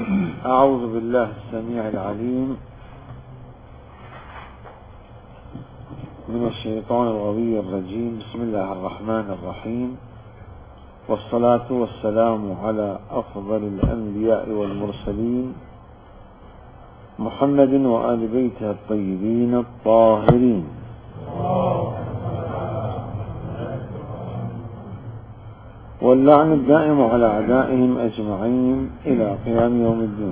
أعوذ بالله السميع العليم من الشيطان الغوي الرجيم. بسم الله الرحمن الرحيم، والصلاة والسلام على أفضل الأنبياء والمرسلين محمد وآل بيته الطيبين الطاهرين. واللعن الدائم على أعدائهم أجمعين إلى قيام يوم الدين.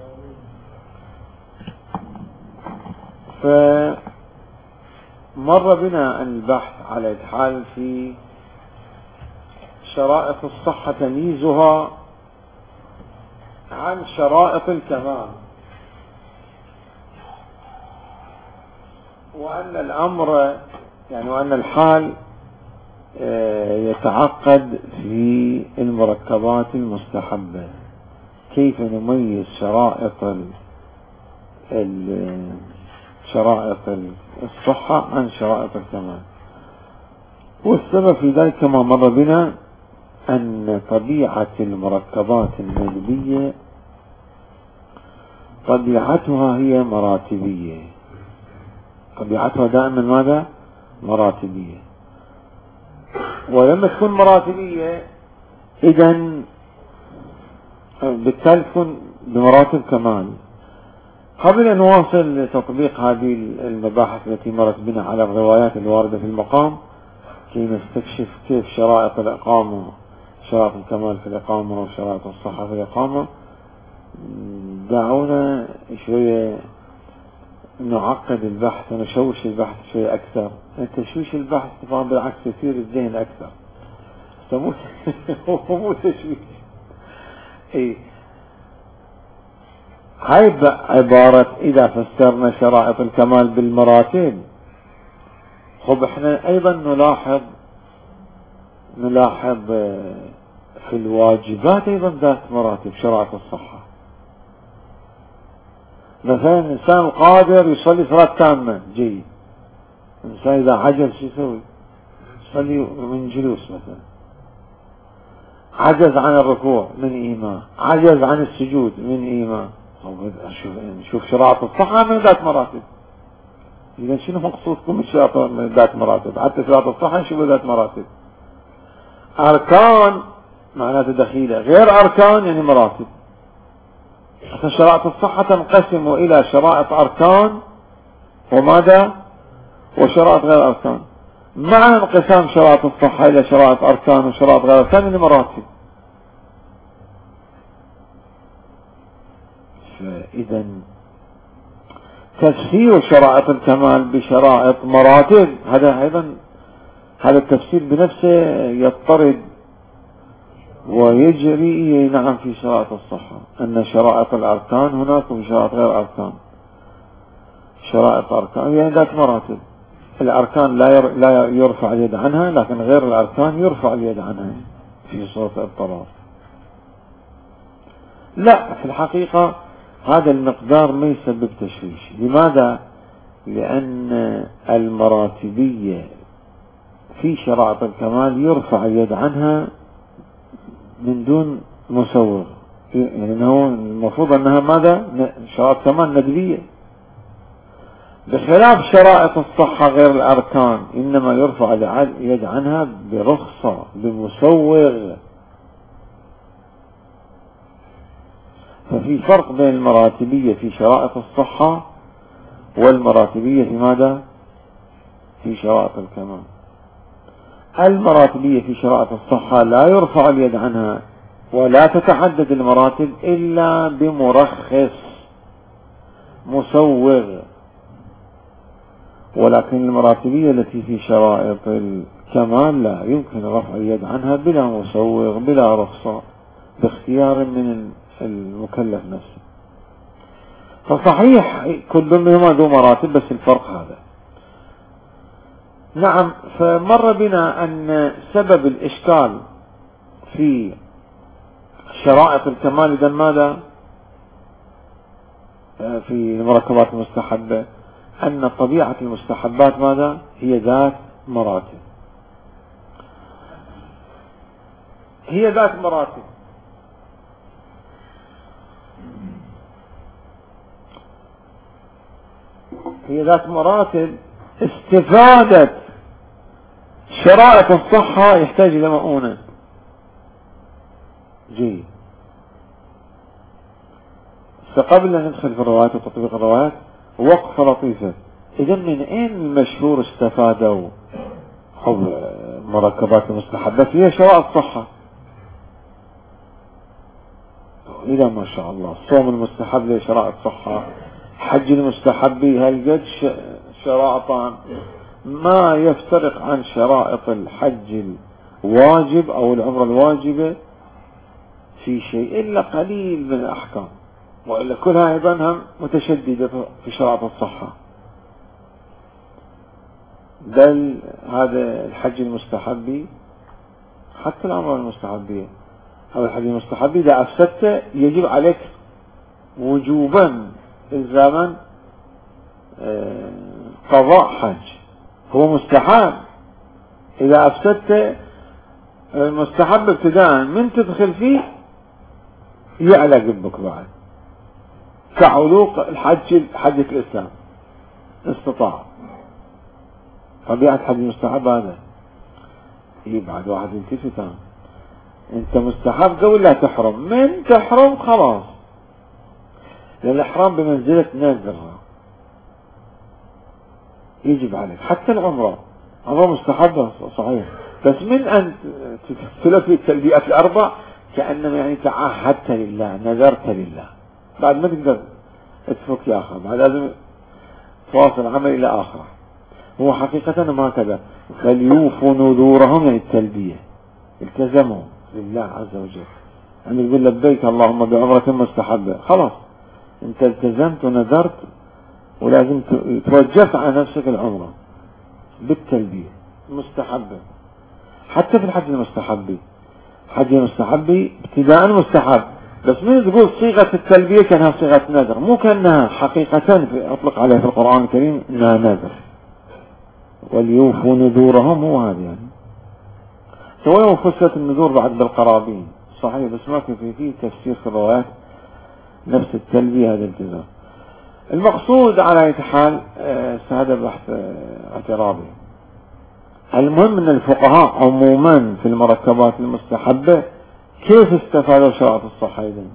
فمر بنا البحث على الحال في شرائط الصحة، تمييزها عن شرائط الكمال، وأن الأمر وأن الحال يتعقد في المركبات المستحبة. كيف نميز شرائط الصحة عن شرائط الكمال؟ والسبب في ذلك كما مر بنا أن طبيعة المركبات الندبية طبيعتها هي مراتبية، طبيعتها دائما ماذا؟ مراتبية. ولما تكون مراتبية إذن بالتالي تكون بمراتب كمال. قبل أن نواصل تطبيق هذه المباحث التي مرت بنا على الروايات الواردة في المقام كي نستكشف كيف شرائط الإقامة، شرائط الكمال في الإقامة وشرائط الصحة في الإقامة، دعونا شوية نعقد البحث ونشوش البحث شوية أكثر. تشويش البحث طبعا بالعكس يثير الذهن أكثر، مو تشويش. هاي عبارة إذا فسرنا شرائط الكمال بالمراتب، خب احنا أيضا نلاحظ في الواجبات أيضا ذات مراتب شرائط الصحة. مثلا الإنسان القادر يصلي صلاة تامة جيد، الإنسان إذا عجز شو يسوي؟ يصلي من جلوس مثلا. عجز عن الركوع من إيمان، عجز عن السجود من إيمان. شوف شرائط الصحة من ذات مراتب. إذا شنو مقصودكم بشرائط ذات مراتب؟ حتى شرائط الصحة شوفوا ذات مراتب. أركان معناته دخيلة، غير أركان يعني مراتب. شرائط الصحة تنقسم إلى شرائط أركان وماذا؟ وشرائط غير أركان. مع انقسام شرائط الصحة إلى شرائط أركان وشرائط غير أركان يعني مراتب. فإذا تفسير شرائط الكمال بشرائط مراتب هذا أيضا هذا التفسير بنفسه يضطرد ويجري نعم في شرائط الصحة، أن شرائط الأركان هناك وشرائط غير أركان. شرائط أركان يعني ذات مراتب. الأركان لا يرفع اليد عنها، لكن غير الأركان يرفع اليد عنها في صورة اضطرار. لا، في الحقيقة هذا المقدار ما يسبب تشويش. لماذا؟ لأن المراتبية في شرائط الكمال يرفع اليد عنها من دون مسوغ، يعني أنه المفروض أنها ماذا؟ شرائط كمال ندبية، بخلاف شرائط الصحة غير الأركان إنما يرفع اليد عنها برخصة بمسوغ. ففي فرق بين المراتبية في شرائط الصحة والمراتبية في ماذا؟ في شرائط الكمال. المراتبية في شرائط الصحة لا يرفع اليد عنها ولا تتعدد المراتب إلا بمرخص مسوغ، ولكن المراتبية التي في شرائط الكمال لا يمكن رفع اليد عنها بلا مسوغ بلا رخصة، باختيار من المكلف نفسه. فصحيح كل منهما ذو مراتب، بس الفرق هذا. نعم. فمر بنا أن سبب الإشكال في شرائط الكمال إذن ماذا؟ في المركبات المستحبة أن طبيعة المستحبات ماذا؟ هي ذات مراتب. هي ذات مراتب. هي ذات مراتب. استفادة شرائط الصحة يحتاج إلى مؤونة. جيد. فقبل أن ندخل في الروايات وتطبيق الروايات وقفة لطيفة. إذا من أين المشهور استفادوا حب مركبات المستحبة؟ هي شرائط الصحة. إذا ما شاء الله الصوم المستحب له شرائط صحة، حج المستحب هالقد شرائطان ما يفترق عن شرائط الحج الواجب أو العمرة الواجبة في شيء إلا قليل من الأحكام، وإلا كلها أيضا متشددة في شرائط الصحة. بل هذا الحج المستحبي حتى العمرة المستحبية أو الحج المستحبي إذا أفسدت يجب عليك وجوبا الزاما قضاء حج. هو مستحب إذا أفسدت المستحب ابتداء من تدخل فيه يعلى قلبك بعد كعلوق الحج حجة الإسلام استطاع. طبيعة حج المستحب هذا يبعد واحد يلتفتان. انت مستحب قبل لا تحرم، من تحرم خلاص، لأن الإحرام بمنزلة نذر يجب عليك. حتى العمرة عمرة مستحبة صحيح، بس من أن تلفي التلبيات الأربع كأنما يعني تعهدت لله، نذرت لله، بعد ما تقدر تفك يا أخي، بعد لازم تواصل عمل إلى آخره. هو حقيقة ما كذا. فليوفوا نذورهم يعني التلبية، التزموا لله عز وجل. يعني يقول لبيك اللهم بعمرة مستحبة، خلاص انت التزمت ونذرت ولازم توجهت على نفسك العمرة بالتلبية مستحبة. حتى في الحج المستحبي، حج المستحبي ابتداء مستحب، بس من تقول صيغة التلبية كانها صيغة نذر، مو كأنها حقيقة أطلق عليها في القرآن الكريم إنها نذر. وليوفوا نذورهم هو هذا يعني. سواء فسرت النذور بعد بالقرابين صحيح، بس ما فيه تفسير في الروايات نفس التلبية هذا التزام. المقصود على أي حال هذا بحث اعتراضي. المهم أن الفقهاء عموما في المركبات المستحبة كيف استفادوا شرائط الصحة إذن؟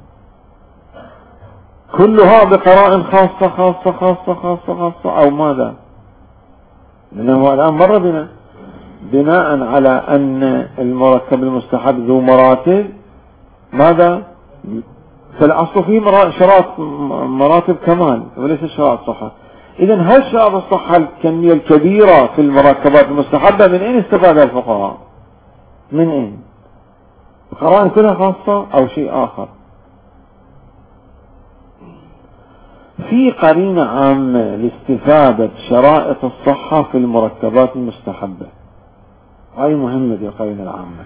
كلها بقرائن خاصة خاصة خاصة خاصة خاصة أو ماذا؟ لأنه الآن مر بنا بناء على أن المركب المستحب ذو مراتب ماذا؟ فالأصل فيه شرائط مراتب كمال وليس شرائط صحة. إذن هل شرائط الصحة الكمية الكبيرة في المركبات المستحبة من أين استفاد الفقهاء؟ من أين؟ قرائن كلها خاصة أو شيء آخر؟ في قرينة عامة لاستفادة شرائط الصحة في المركبات المستحبة، هاي مهمة دي القرينة العامة،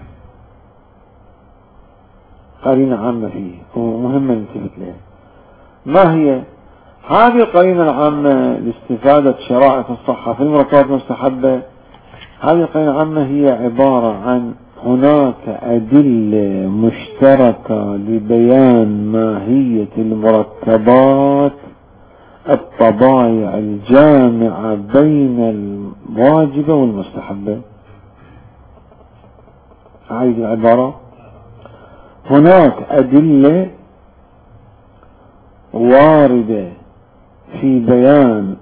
قرينة عامة فيه ومهمة ننتبه لها. ما هي هذه القرينة العامة لاستفادة شرائط الصحة في المركبات المستحبة؟ هذه القرينة العامة هي عبارة عن هناك أدلة مشتركة لبيان ماهية المركبات الطبائع الجامعة بين الواجبة والمستحبة. هذه العبارة هناك أدلة واردة في بيان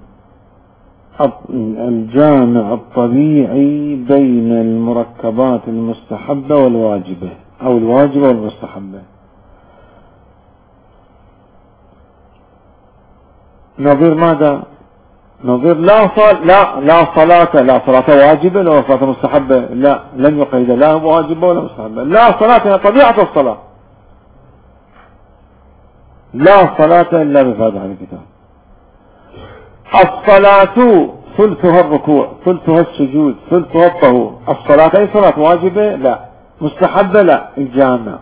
الجامع الطبيعي بين المركبات المستحبة والواجبة أو الواجبة والمستحبة. نظير ماذا؟ نظير لا صلاة واجبة ولا صلاة مستحبة، لا لن يقيد لا واجبة ولا مستحبة. لا صلاة هي طبيعة الصلاة، لا صلاة إلا بفاتحة الكتاب. الصلاة ثلثها الركوع، ثلثها السجود، ثلثها الطهور. الصلاة أي صلاة واجبة؟ لا. مستحبة؟ لا. الجامع.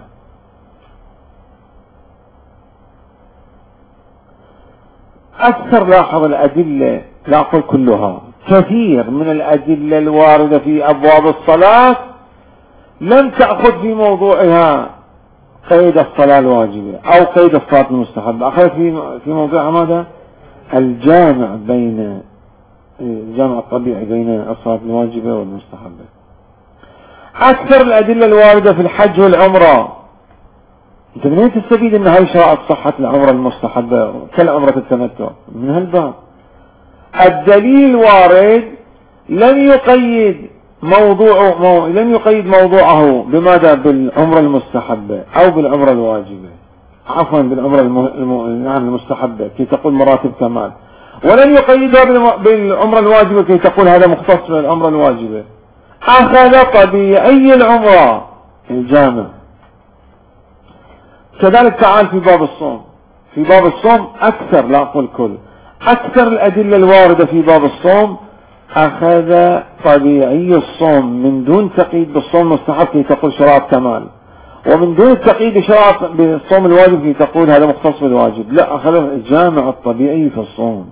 أكثر لاحظ الأدلة، لا أقول كلها، كثير من الأدلة الواردة في أبواب الصلاة لم تأخذ في موضوعها قيد الصلاة الواجبة أو قيد الصلاة المستحبة، أخذت في موضوعها ماذا؟ الجامع بين الجامع الطبيعي بين الصلاة الواجبة والمستحبة. أكثر الأدلة الواردة في الحج والعمرة، أنت من وين تستفيد أن هاي شرائط صحة العمرة المستحبة كالعمرة التمتع؟ من هالباب. الدليل وارد لم يقيد موضوعه بماذا؟ بالعمرة المستحبة أو بالعمرة الواجبة، عفوا بالعمرة المستحبة كي تقول مراتب كمال، ولم يقيدها بالعمرة الواجبة كي تقول هذا مختص بالعمرة الواجبة. أخذ طبيعي العمرة الجامع. كذلك تعال في باب الصوم. في باب الصوم أكثر، لا أقول كل، أكثر الأدلة الواردة في باب الصوم أخذ طبيعي الصوم من دون تقييد بالصوم المستحب كي تقول شرائط كمال، ومن دون التقييد بالصوم الواجب كي تقول هذا مختص بالواجب. لا، أخذ الجامع الطبيعي في الصوم،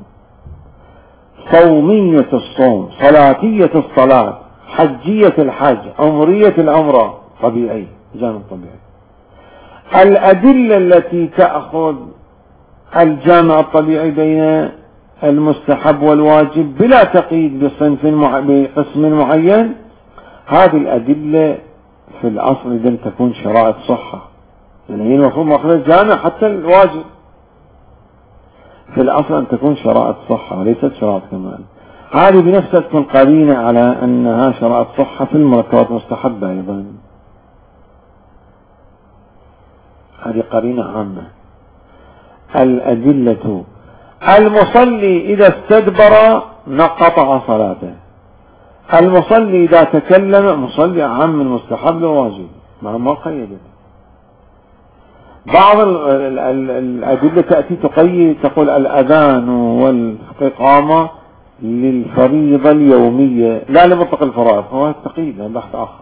صومية الصوم، صلاتية الصلاة، حجية الحج، عمرية العمرة، طبيعي، جامع طبيعي. الأدلة التي تأخذ الجامع الطبيعي بين المستحب والواجب بلا تقييد بقسم معين، هذه الأدلة في الأصل إذن تكون شرائط صحة، يعني هي المفروض مأخذ الجامع حتى الواجب في الأصل أن تكون شرائط صحة وليست شرائط كمال. هذه بنفسها تكون قرينة على أنها شرائط صحة في المركبات المستحبة أيضا، هذه قرينة عامة. الأدلة: المصلي إذا استدبر قطع صلاته. المصلي إذا تكلم، مصلي أعم من مستحب وواجب، ما قيده. بعض الأدلة تأتي تقيد، تقول الأذان والإقامة للفريضة اليومية لا لمطلق الفرائض، هو التقييد بحث آخر.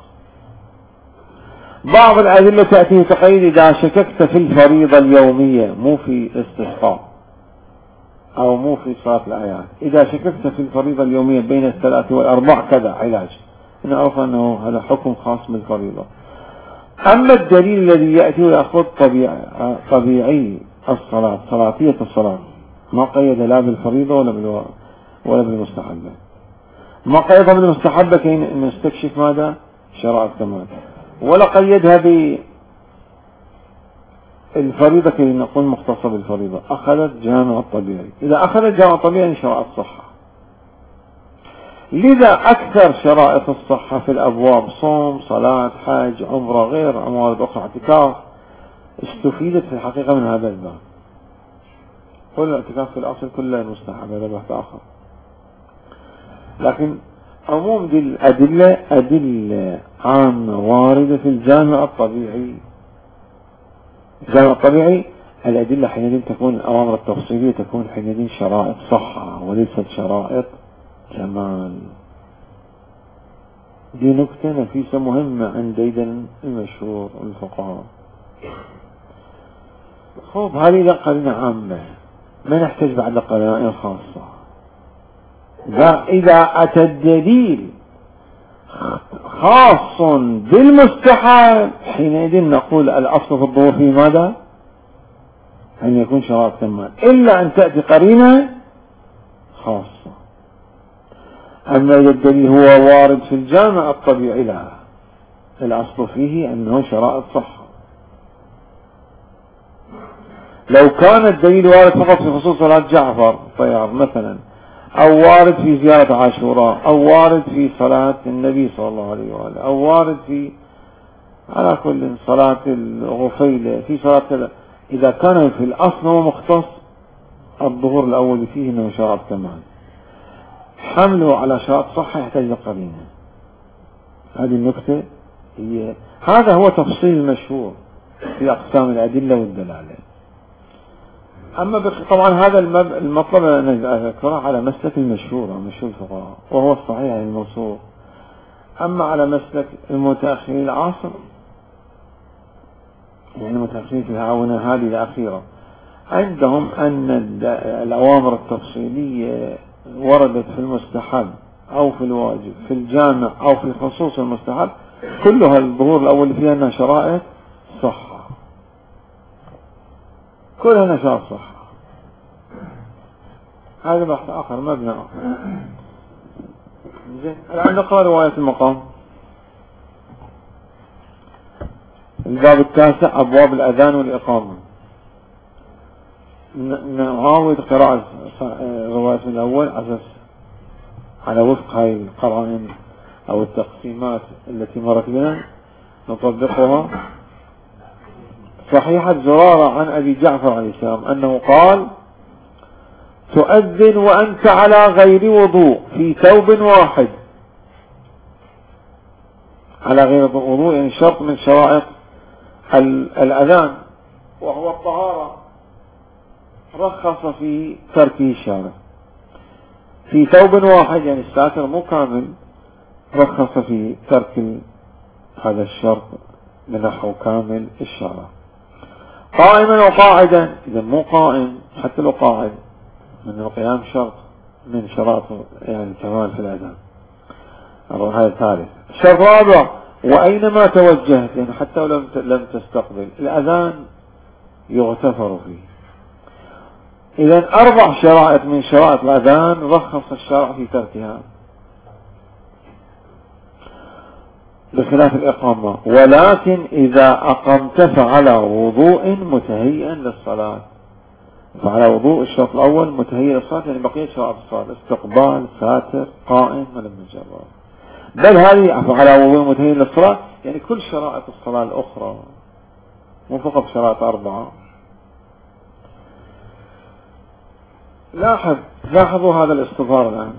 بعض الأدلة تأتي تقيد إذا شككت في الفريضة اليومية، مو في استسقاء أو مو في صلاة الآيات، إذا شككت في الفريضة اليومية بين الثلاث والأربع كذا علاج، نعرف أنه هذا حكم خاص بالفريضة. أما الدليل الذي يأتي ويأخذ طبيعي الصلاة، صلاتية الصلاة، ما قيد لا بالفريضة ولا بالمستحبة، ما قيدها بالمستحبة كي نستكشف ماذا؟ شرائط كمال، ولا قيدها بالفريضة كي نقول مختصة بالفريضة. أخذت جامع الطبيعي. إذا أخذت جامع الطبيعي شرائط صحة. لذا أكثر شرائط الصحة في الأبواب صوم، صلاة، حج، عمرة، غير موارد أخرى، اعتكاف، استفيدت في الحقيقة من هذا الباب. كل الاعتكاف في الأصل كله مستحب، هذا بحث آخر. لكن عموم دي الأدلة أدلة عامة واردة في الجامع الطبيعي. الجامع الطبيعي الأدلة حينئذ تكون، الأوامر التفصيلية تكون حينئذ شرائط صحة وليست شرائط كمال. دي نكتة نفيسة مهمة عند أيضا المشهور الفقهاء. خب هذه قرينة عامة، ما نحتاج بعد قرائن خاصة. إذا أتى الدليل خاص بالمستحب حينئذ نقول الأصل في الظهور في ماذا؟ أن يكون شرائط كمال، إلا أن تأتي قرينة خاصة. أما إذا الدليل هو وارد في الجامع الطبيعي لا، الأصل فيه أنه شرائط صحة. لو كان الدليل وارد فقط في خصوص صلاة جعفر طيار مثلا، أو وارد في زيارة عاشوراء، أو وارد في صلاة النبي صلى الله عليه وآله، أو وارد في على كل صلاة الغفيلة، في صلاة، إذا كان في الأصل هو مختص الظهور الأول فيه أنه شرائط كمال، حمله على شرائط صحة يحتاج لقرينة. هذه النكتة هي، هذا هو تفصيل المشهور في أقسام الأدلة والدلالة. أما طبعا هذا المطلب أذكره على مسلك المشهور مشهور الفقهاء، وهو الصحيح الموصول. أما على مسلك المتأخرين العاصر، يعني المتأخرين في الآونة هذه الأخيرة، عندهم أن الأوامر التفصيلية وردت في المستحب أو في الواجب في الجامع أو في خصوص المستحب، كلها الظهور الأول فيها أنها شرائط صحة، كلها نشاط صحة. هذا بحث آخر، مبنى آخر. زين الآن نقرأ رواية المقام. الباب التاسع أبواب الأذان والإقامة. نعاود قراءة رواية الأول على وفق هاي القرائن أو التقسيمات التي مرت بنا نطبقها. صحيحة زرارة عن أبي جعفر عليه السلام أنه قال: تؤذن وأنت على غير وضوء في ثوب واحد. على غير وضوء يعني شرط من شرائط الأذان وهو الطهارة، رخص في تركه الشارع. في ثوب واحد يعني الساتر مو كامل، رخص في ترك هذا الشرط بنحو كامل الشارع. قائما وقاعدا، إذا مو قائم حتى لو قاعد، من القيام شرط من شرائط يعني كمال في الأذان. هذا ثالث. الشرط رابع: وأينما توجهت، يعني حتى لو لم تستقبل الأذان يغتفر فيه. إذا 4 شرائط من شرائط الأذان رخص الشرع في تركها، بخلاف الإقامة. ولكن إذا أقمت فعلى وضوء متهيئا للصلاة. فعلى وضوء الشرط الأول متهيئ للصلاة، يعني بقية شرائط الصلاة استقبال، ساتر، قائم، ولم يجرب. بل هذه على وضوء متهيئ للصلاة يعني كل شرائط الصلاة الأخرى، مو فقط شرائط 4. لاحظوا هذا الاستظهار الآن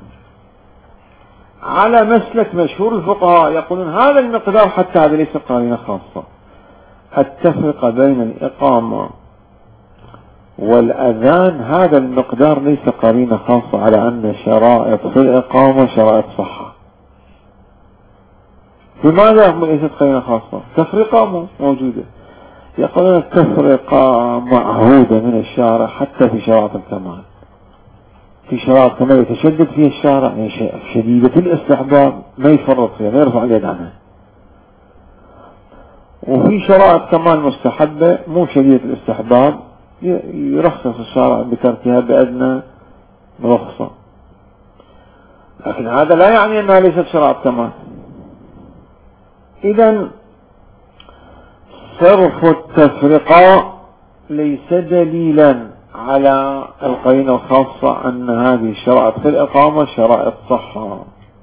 على مسلك مشهور الفقهاء، يقولون هذا المقدار حتى هذا ليس قرينة خاصة. التفرقة بين الإقامة والأذان هذا المقدار ليس قرينة خاصة على أن شرائط في الإقامة شرائط صحة. لماذا ليست قرينة خاصة؟ تفرقة موجودة. يقولون التفرقة معهودة من الشارع حتى في شرائط الكمال. في شرائط كمال يتشدد فيها الشارع، يعني شديدة الاستحباب ما يفرط فيها، ما يرفع اليد عنها. وفي شرائط كمال مستحبة مو شديدة الاستحباب، يرخص الشارع بتركها بأدنى رخصة. لكن هذا لا يعني أنها ليست شرائط كمال. إذن صرف التفرقة ليس دليلا على القرينة الخاصة أن هذه الشرائط في الإقامة شرائط صحة.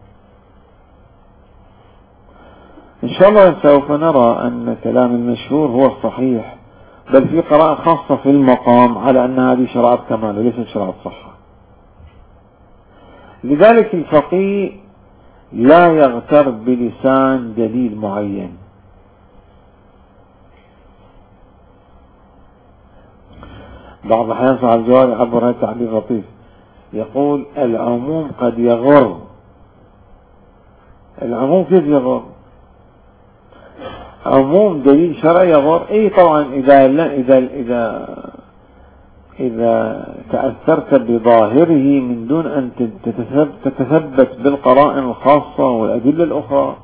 إن شاء الله سوف نرى أن كلام المشهور هو الصحيح، بل في قراءة خاصة في المقام على أن هذه شرائط كمال وليست شرائط صحة. لذلك الفقيه لا يغتر بلسان دليل معين. بعض الأحيان صاحب الجواب يعبر هذا التعبير لطيف، يقول العموم قد يغر. العموم كيف يغر؟ عموم دليل شرعي يغر. اي طبعا اذا تأثرت بظاهره من دون ان تتثبت بالقرائن الخاصة والأدلة الأخرى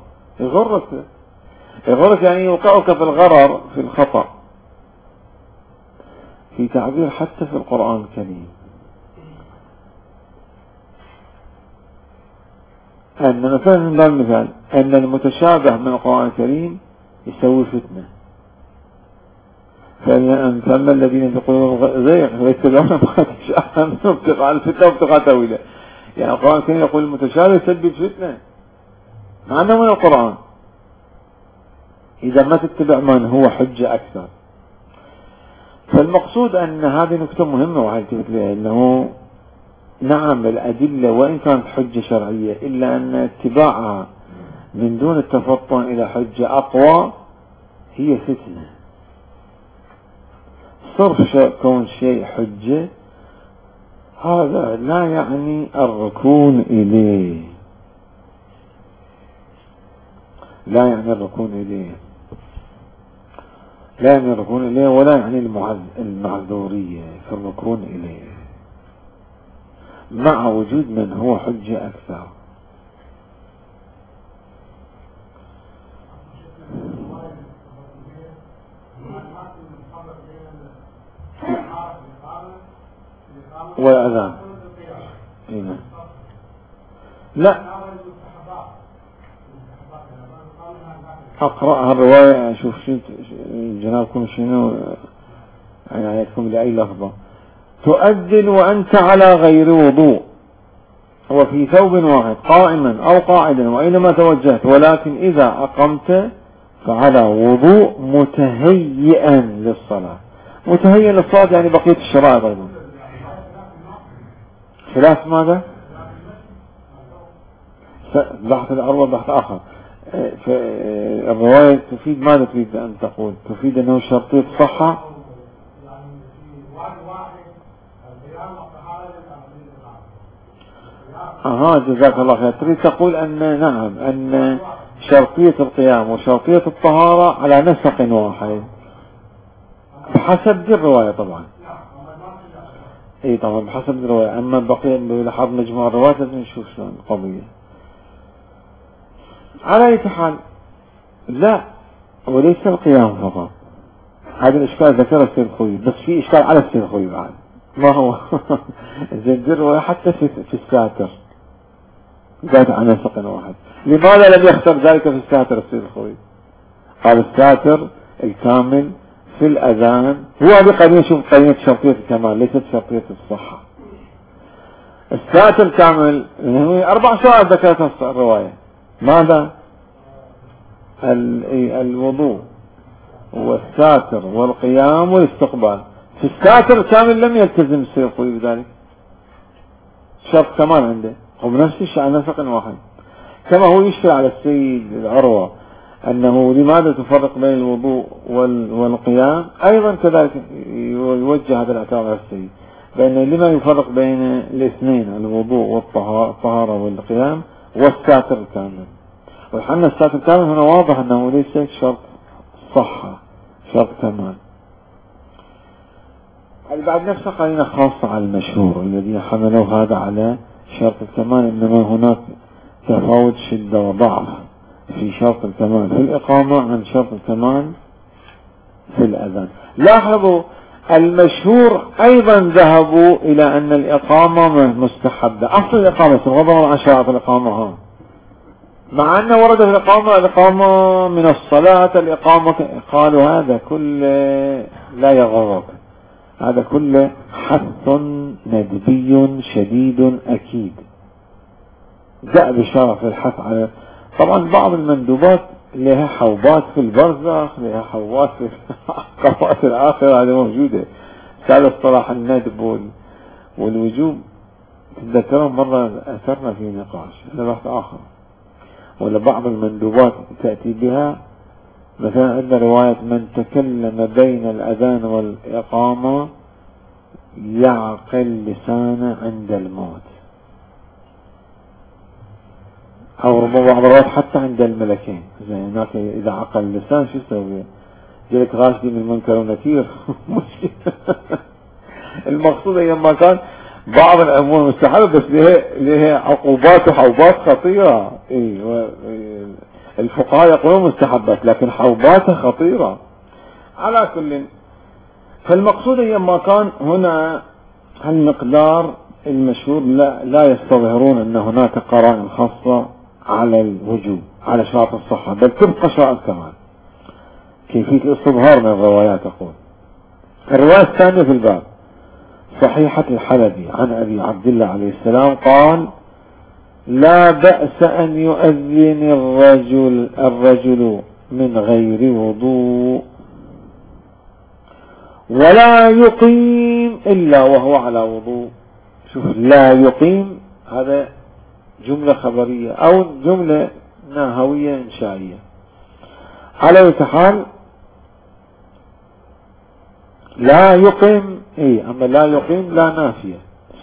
يغرك يعني يوقعك في الغرر، في الخطأ، في تعبير حتى في القرآن الكريم أن مثلا من ضمن المثال أن المتشابه من القرآن الكريم يسوي فتنة. فأما الذين يقولون زيغ ويتبعون ما تشابه منه ابتغاء الفتنة وابتغاء تأويله، يعني القرآن الكريم يقول المتشابه يسبب فتنة مع أنه من القرآن إذا ما تتبع من هو حجة أكثر. فالمقصود أن هذه نكتة مهمة وحالتفت لها، أنه نعم الأدلة وإن كانت حجة شرعية إلا أن اتباعها من دون التفطن إلى حجة أقوى هي فتنة. صرف كون شيء حجة هذا لا يعني الركون إليه، لا يعني الركون إليه ولا يعني المعذورية في الركون إليه مع وجود من هو حجة أكثر. والأذان لا أقرأها الرواية أشوف جنابكم شنو يعني عليكم لأي لفظة. تؤذن وأنت على غير وضوء وفي ثوب واحد قائما أو قاعدا وأينما توجهت، ولكن إذا أقمت فعلى وضوء متهيئا للصلاة. متهيئا للصلاة يعني بقية الشرائط أيضا. خلاف ماذا؟ بحث الأول بحث آخر. الرواية تفيد ماذا تريد أن تقول؟ تفيد أنه شرطية صحة. جزاك الله خير. تريد تقول أن نعم أن شرطية القيام وشرطية الطهارة على نسق واحد بحسب دي الرواية طبعا. اي طبعا بحسب الرواية. اما بقية بلحظ مجموع الرواية لازم نشوف شلون القضية. على اي حال لا، وليس القيام فقط. هذا الاشكال ذكره السيد الخوي، بس في اشكال على السيد الخوي بعد. ما هو زين الرواية حتى في الساتر قالت عن نسق واحد. لماذا لم يختر ذلك في الساتر السيد الخوي؟ قال الساتر الكامل في الأذان هو بقرينة، شوف قرينة شرطية الكمال ليست شرطية الصحة. الساتر الكامل 4 شرائط ذكرتها الرواية. ماذا؟ الوضوء والساتر والقيام والاستقبال. في الساتر الكامل لم يلتزم السيد الخوي بذلك، شرط كمال عنده هو بنفس الشيء على نسق واحد. كما هو يشكل على السيد العروة أنه لماذا تفرق بين الوضوء والقيام، أيضا كذلك يوجه هذا الاعتراض على السيد بأن لما يفرق بين الاثنين الوضوء والطهارة والقيام والساتر الكامل. وحنا الساتر الكامل هنا واضح أنه ليس شرط صحة، شرط كمال. بعد نفسه قرينة خاصة على المشهور الذين حملوا هذا على شرط الكمال، إنما هناك تفاوت شدة وضعف في شرط الكمال في الإقامة عن شرط الكمال في الأذان. لاحظوا المشهور أيضا ذهبوا إلى أن الإقامة مستحبة. أصل الإقامة غضوا عن شرط الإقامة مع أنه ورد في الإقامة من الصلاة الإقامة، قالوا هذا كله لا يغرق، هذا كله حث ندبي شديد أكيد جاء بشرف الحث على. طبعا بعض المندوبات لها حوبات في البرزخ، لها حوبات في قوات الآخرة، هذه موجودة. سأل الصلاح الندب والوجوب تذكرون مرة أثرنا في نقاش، هذا بحث آخر. ولا بعض المندوبات تأتي بها مثلا عندنا رواية من تكلم بين الأذان والإقامة يعقل لسانه عند الموت، أو ربما بعض الروايات حتى عند الملكين. زي هناك إذا عقل اللسان شو يسوي؟ جلك غاشدي من المنكر ونكير. المقصود أيما كان بعض الأمور مستحبة بس لها عقوبات وحوبات خطيرة. الفقهاء يقولون مستحبات لكن حوباتها خطيرة. على كل فالمقصود أيما كان هنا المقدار المشهور لا يستظهرون أن هناك قرائن خاصة على الوجوب على شرط الصحة، بل تبقى شرط كمان. كيفية الاستظهار من الروايات أقول. الرواية الثانية في الباب صحيحة الحلبي عن أبي عبد الله عليه السلام قال لا بأس أن يؤذن الرجل من غير وضوء ولا يقيم إلا وهو على وضوء. شوف لا يقيم هذا جملة خبرية أو جملة نهوية إنشائية. على أي حال لا يقيم أما لا يقيم لا نافية.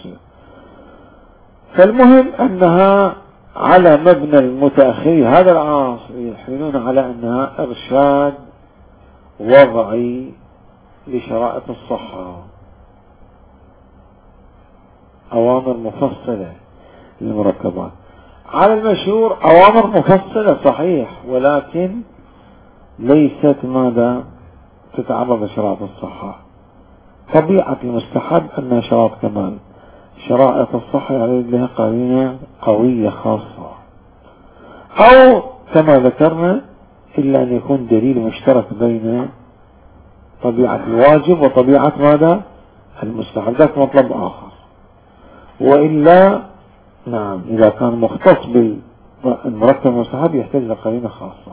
فالمهم أنها على مبنى المتأخر هذا العصر يحملون على أنها إرشاد وضعي لشرائط الصحة، أوامر مفصلة للمركبات. على المشهور أوامر مفصلة صحيح، ولكن ليست ماذا تتعرض لشرائط الصحة. طبيعة المستحب أنها شرائط كمال. شرائط الصحة يعني لها قرينة قوية خاصة، أو كما ذكرنا إلا أن يكون دليل مشترك بين طبيعة الواجب وطبيعة ماذا؟ المستحب، ذاك مطلب آخر. وإلا نعم إذا كان مختص بالمركب المستحب يحتاج لقرينة خاصة.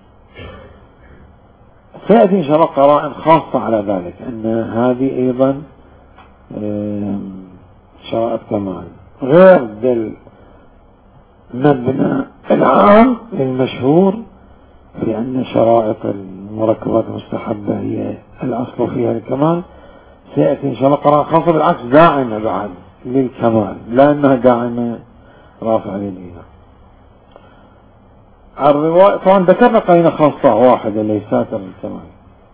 سيأتي إن شاء الله قرائن خاصة على ذلك، أن هذه أيضا شرائط كمال غير المبنى العام المشهور في أن شرائط المركبات المستحبة هي الأصل فيها الكمال. سيأتي إن شاء الله قرائن خاصة بالعكس داعمة بعد للكمال، لا أنها داعمة رافعة للإله. الرواية طبعا ذكرنا قرينة خاصة واحدة ليست الكمال.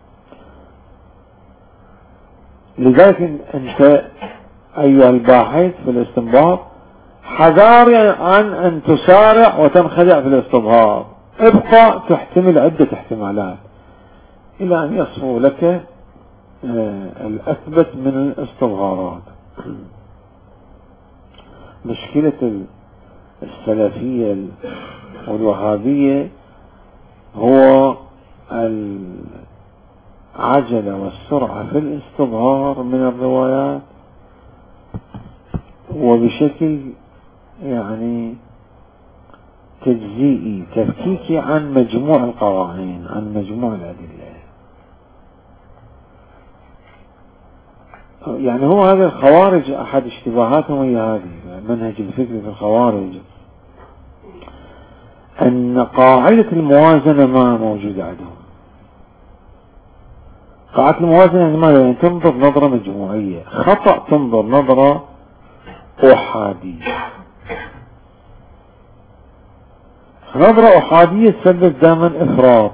لذلك أنت أيها الباحث في الاستنباط حذار عن أن تسارع وتنخدع في الاستظهار، ابقى تحتمل عدة احتمالات إلى أن يصفو لك الأثبت من الاستظهارات. مشكلة السلفية والوهابية هو العجلة والسرعة في الاستظهار من الروايات، وبشكل يعني تجزئي تفكيكي عن مجموع القرائن، عن مجموع الأدلة. يعني هو هذا الخوارج أحد اشتباهاتهم هي هذه منهج الفكر في الخوارج، أن قاعدة الموازنة ما موجودة عندهم. قاعدة الموازنة يعني ماذا؟ يعني تنظر نظرة مجموعية، خطأ تنظر نظرة أحادية. نظرة أحادية تسبب دائما إفراط،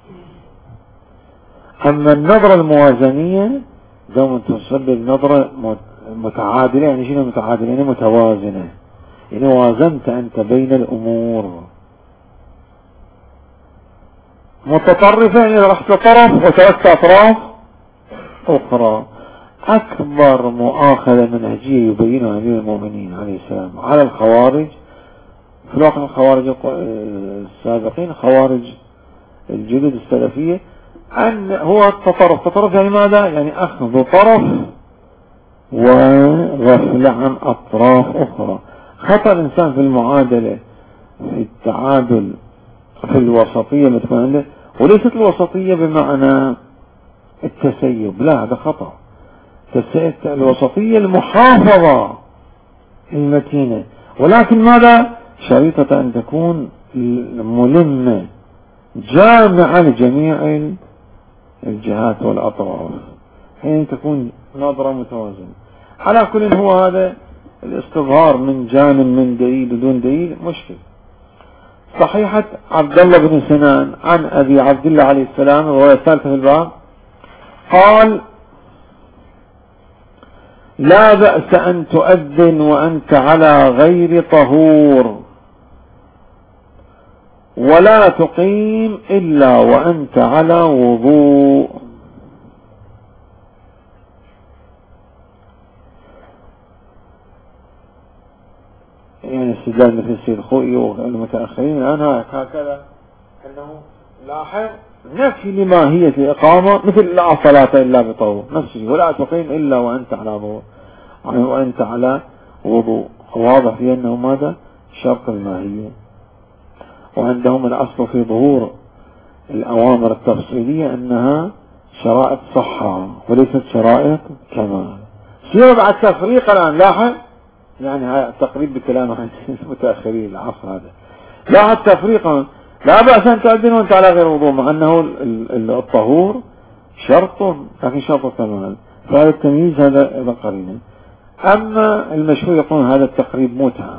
أما النظرة الموازنية دائما تسبب نظرة متعادلة. يعني شنو متعادلة؟ يعني متوازنة، يعني وازنت أنت بين الأمور. متطرفة يعني رحت طرف وتركت أطراف أخرى. أكبر مؤاخذة منهجية يبينها أمير المؤمنين عليه السلام على الخوارج في الواقع، الخوارج السابقين، خوارج الجدد السلفية، أن هو التطرف يعني ماذا؟ يعني أخذ طرف وغفل عن أطراف أخرى. خطأ الإنسان في المعادلة، في التعادل، في الوسطية مثل عنده، وليست الوسطية بمعنى التسيب، لا هذا خطأ. الوسطية المحافظة المتينة، ولكن ماذا؟ شريطة أن تكون ملمة جامعة لجميع الجهات والأطراف، حين تكون نظرة متوازنة. على كل هو هذا الاستظهار من جانب من دليل بدون دليل مشكل. صحيحة عبد الله بن سنان عن أبي عبد الله عليه السلام، الرواية الثالثة في الباب، قال: لا بأس أن تؤذن وأنت على غير طهور، ولا تقيم إلا وأنت على وضوء. يعني استدلال مثل السيد الخوئي والمتأخرين الآن هكذا، أنه لاحظ نفي لماهية الإقامة، مثل لا صلاة إلا بطهور، نفسه، ولا تقيم إلا وأنت على وضوء، وأنت على وضوء. واضح في أنه ماذا؟ شرط الماهية. وعندهم الأصل في ظهور الأوامر التفصيلية أنها شرائط صحة وليست شرائط كمال. سيروا بعد تفريق الآن، لاحظ يعني هذا تقريب بكلام عن المتأخرين العصر هذا، لاحظ تفريقا. لا بأس أن تؤذن وأنت على غير وضوء، مع أنه الطهور شرط، لكن شرط كمال. فهذا التمييز هذا قرينة. أما المشهور يقول هذا التقريب متهم،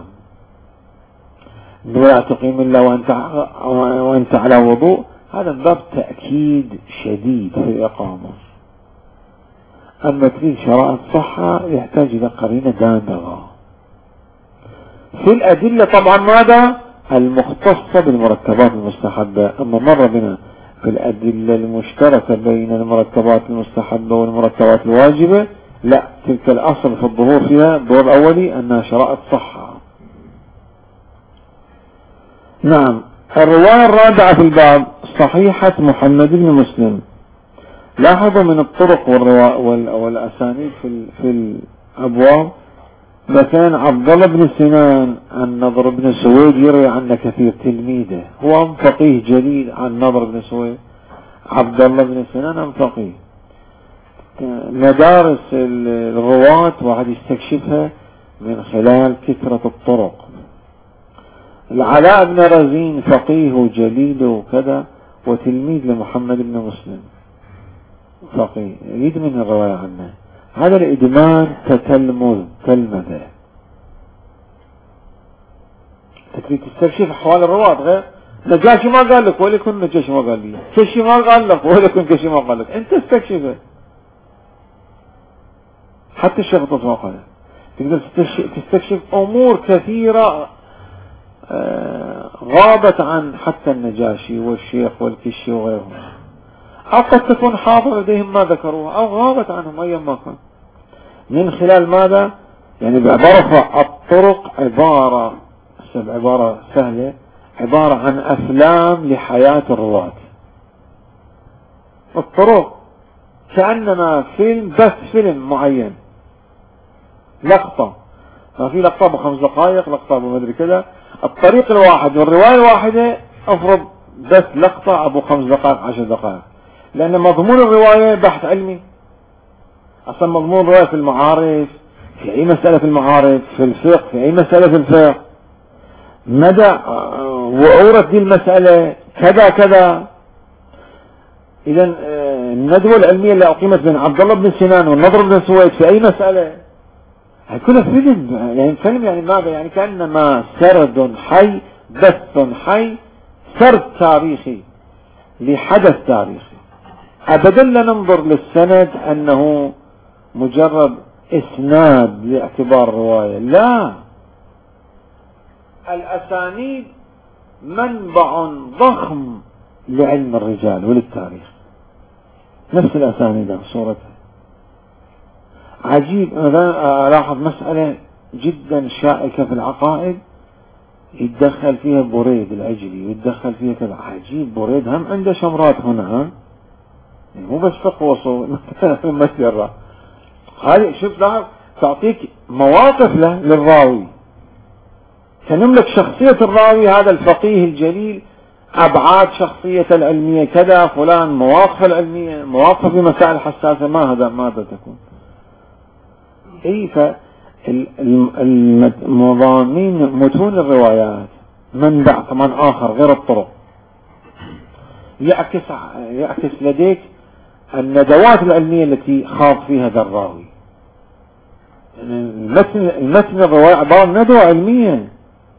ولا تقيم إلا وأنت على وضوء، هذا باب تأكيد شديد في الإقامة. أما تريد شرائط صحة يحتاج إلى قرينة دامغة في الأدلة. طبعا ماذا؟ المختصة بالمركبات المستحبة. أما مر بنا في الأدلة المشتركة بين المركبات المستحبة والمركبات الواجبة، لا، تلك الأصل في الظهور فيها الظهور الأولي أنها شرائط صحة. نعم. الرواية الرابعة في الباب صحيحة محمد بن مسلم. لاحظوا من الطرق والأسانيد في الأبواب، فكان عبد الله بن سنان عن نضر بن سويد يروي عن كثير تلميذه، هو فقيه جليل عن نضر بن سويد. عبد الله بن سنان فقيه. مدارس الرواة واحد يستكشفها من خلال كثرة الطرق. العلاء بن رزين فقيه وجليل وكذا وتلميذ لمحمد بن مسلم فقيه، يريد من الرواية عنه. هذا الإدمان تلمذة. تريد تستكشف أحوال الرواة غير نجاشي ما قال لك ولكن نجاشي ما قال لي، كشي ما قال لك ولكن كشي ما قال لك، انت استكشفه. حتى الشيخ ما قال تقدر تستكشف أمور كثيرة غابت عن حتى النجاشي والشيخ والكشي وغيرهم، أو قد تكون حاضر لديهم ما ذكروها أو غابت عنهم أيام ما كان. من خلال ماذا؟ يعني بعبارة الطرق عبارة سهلة، عبارة عن أفلام لحياة الرواة. الطرق كأنما فيلم، بس فيلم معين، لقطة، ما في لقطة ب5 دقائق، لقطة بمدري كذا. الطريق الواحد والرواية الواحدة افرض بس لقطة ابو 5 دقائق 10 دقائق، لان مضمون الرواية بحث علمي. اصلا مضمون الرواية في المعارف، في اي مسألة في المعارف، في الفقه، في اي مسألة في الفقه، مدى وعورة دي المسألة كذا كذا. اذا الندوة العلمية اللي اقيمت بين عبد الله بن سنان والنضر بن سويد في اي مسألة هيكون فيلم. يعني فيلم يعني ماذا؟ يعني كأنما سرد حي، بث حي، سرد تاريخي لحدث تاريخي. ابدا لا ننظر للسند انه مجرد اسناد لاعتبار رواية، لا، الاسانيد منبع ضخم لعلم الرجال وللتاريخ. نفس الاسانيد صورتها عجيب. أنا ألاحظ مسألة جدا شائكة في العقائد يتدخل فيها بريد العجلي ويتدخل فيها كذا. عجيب، بريد هم عنده شمرات هنا، يعني مو بس فقه وصول مسيرة. هذه شوف لاحظ تعطيك مواقف له للراوي، تنملك شخصية الراوي هذا الفقيه الجليل، أبعاد شخصية العلمية كذا، فلان مواقف العلمية، مواقف في مسائل حساسة، ماذا تكون. اي فالمضامين متون الروايات منبع كمان اخر غير الطرق، يعكس لديك الندوات العلمية التي خاض فيها ذا الراوي. المتن الرواية عبارة عن ندوة علمية،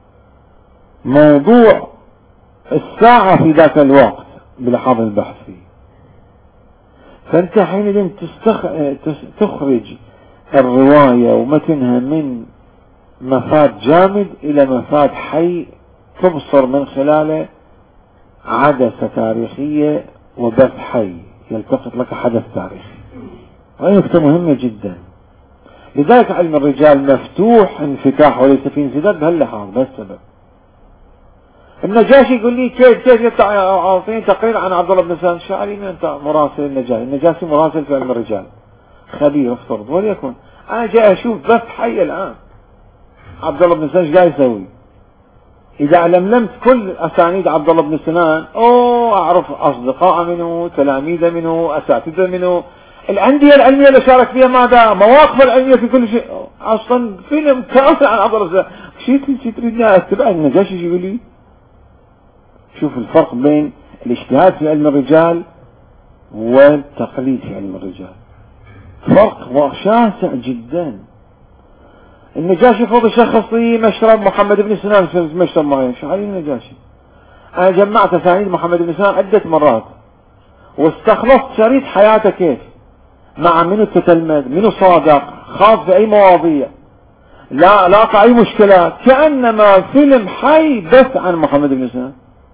موضوع الساعة في ذاك الوقت بلحاظ البحث فيه. فانت حينئذ تخرج الرواية ومتنها من مفاد جامد الى مفاد حي، تبصر من خلاله عدسة تاريخية وبث حي يلتقط لك حدث تاريخي. وهي نقطة مهمة جدا. لذلك علم الرجال مفتوح انفتاح وليس في انسداد بهاللحاظ، بهالسبب. النجاشي يقول لي كيف عاطيني تقرير عن عبد الله بن سنان. شعري انت مراسل النجاشي مراسل في علم الرجال، خبير افترض وليكن. انا جاي اشوف بث حي الان عبد الله بن سنان ايش قاعد يسوي. اذا علمت كل اسانيد عبد الله بن سنان اعرف اصدقاء منه، تلاميذ منه، اساتذه منه، الانديه العلميه اللي شارك فيها ماذا، مواقف العلميه في كل شيء. اصلا فيلم كامل عن عبد الله بن سنان. شيء تريدني اتبع النجاشي يقول لي. شوف الفرق بين الاجتهاد في علم الرجال والتقليد في علم الرجال، فرق شاسع جدا. النجاشي فوض يشخص لي مشرب محمد بن سنان في مشرب معين. شو علي النجاشي؟ انا جمعت اسانيد محمد بن سنان عدة مرات واستخلصت شريط حياته كيف، مع منو تتلمذ، منو صادق، خاض في اي مواضيع، لا لاقى اي مشكلات، كأنما فيلم حي بث عن محمد بن سنان.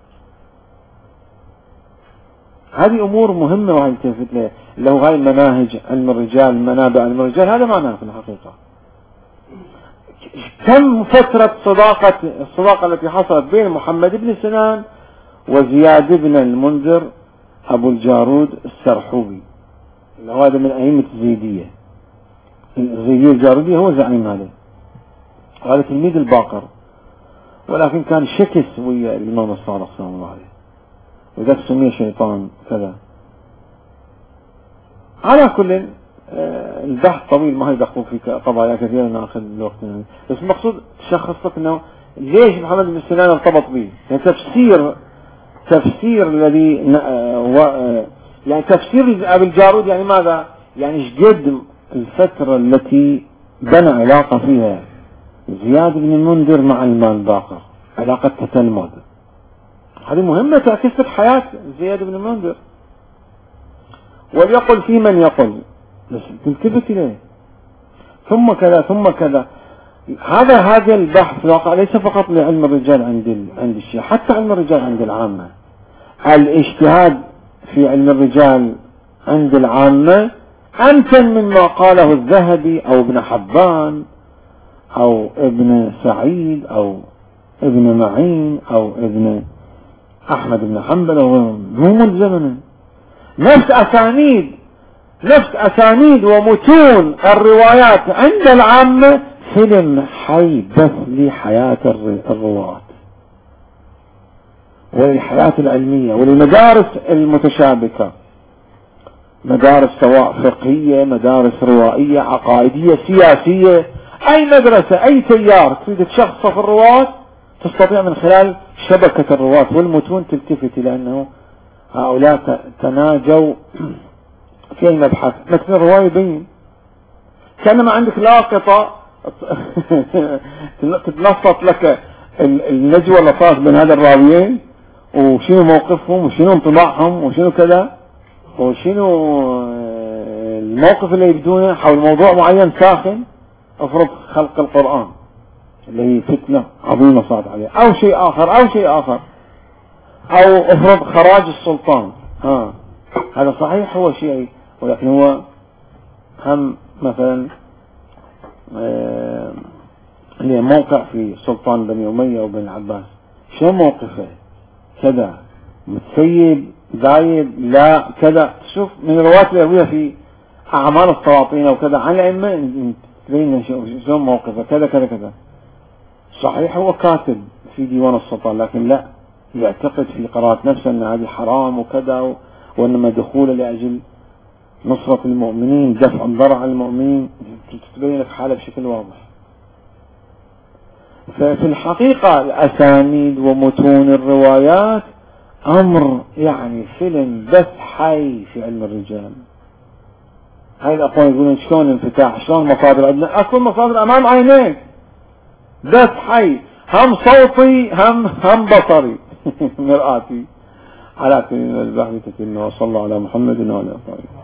هذه امور مهمة وهي تلفت لها. لو هاي مناهج علم الرجال، منابع علم الرجال، هذا معناه في الحقيقة. كم فترة الصداقة التي حصلت بين محمد بن سنان وزياد بن المنذر أبو الجارود السرحوبي، هذا من أئمة الزيدية. الزيدية الجارودية هو زعيم هذا، وهذا تلميذ الباقر، ولكن كان شكس ويا الإمام الصادق سلام الله عليه، وذاك سميه شيطان كذا. على كل البحث طويل، ما يدخلون في قضايا كثيرة ناخذ الوقت يعني. بس المقصود تشخص لك انه ليش محمد بن سنان ارتبط به، يعني تفسير الذي يعني تفسير ابي الجارود، يعني ماذا؟ يعني ايش قد الفترة التي بنى علاقة فيها زياد بن المنذر مع الباقر، علاقة تتلمذ، هذه مهمة تعكس لك حياة زياد بن المنذر. وليقل في من يقل، بس تلتفت إليه ثم كذا ثم كذا. هذا البحث في الواقع ليس فقط لعلم الرجال عند الشيعة، حتى علم الرجال عند العامة. الاجتهاد في علم الرجال عند العامة أمكن مما قاله الذهبي أو ابن حبان أو ابن سعيد أو ابن معين أو ابن أحمد بن حنبل، مو ملزمنا. نفس أسانيد ومتون الروايات عند العامة فيلم حي بث لحياة الرواة وللحياة العلمية وللمدارس المتشابكة، مدارس سواء فقهية، مدارس روائية، عقائدية، سياسية، أي مدرسة، أي تيار تريد تشخص في الرواة تستطيع من خلال شبكة الرواة والمتون تلتفت إلى أنه هؤلاء تناجوا في أي مبحث. مثل الرواية يبين كأنما عندك لاقطة تتنصت لك النجوى اللي صارت بين هذا الراويين، وشنو موقفهم وشنو انطباعهم وشنو كذا وشنو الموقف اللي يبدونه حول موضوع معين ساخن. افرض خلق القرآن اللي هي فتنة عظيمة صارت عليه، او شيء اخر، او افرض خراج السلطان، هذا صحيح هو شيء، ولكن هو هم مثلا اللي موقع في سلطان بني أمية وبن العباس، شو موقفه كذا، متسيب دايب لا كذا. تشوف من الروايات اللي يرويها في أعمال السلاطين وكذا عن الأئمة تبين شو موقفه كذا كذا كذا. صحيح هو كاتب في ديوان السلطان، لكن لا يعتقد في قرارات نفسه أن هذه حرام وكذا، وإنما دخوله لأجل نصرة المؤمنين، دفع الضرر على المؤمنين، تبين لك حالة بشكل واضح. ففي الحقيقة الأسانيد ومتون الروايات أمر يعني فيلم بث حي في علم الرجال. هاي الأخوان يقولون شلون انفتاح، شلون مصادر، عندنا أكثر مصادر أمام عينيك، بث حي، هم صوتي هم بصري مرآتي. على كل البحث تتم، وصلى الله على محمد وعلى آله.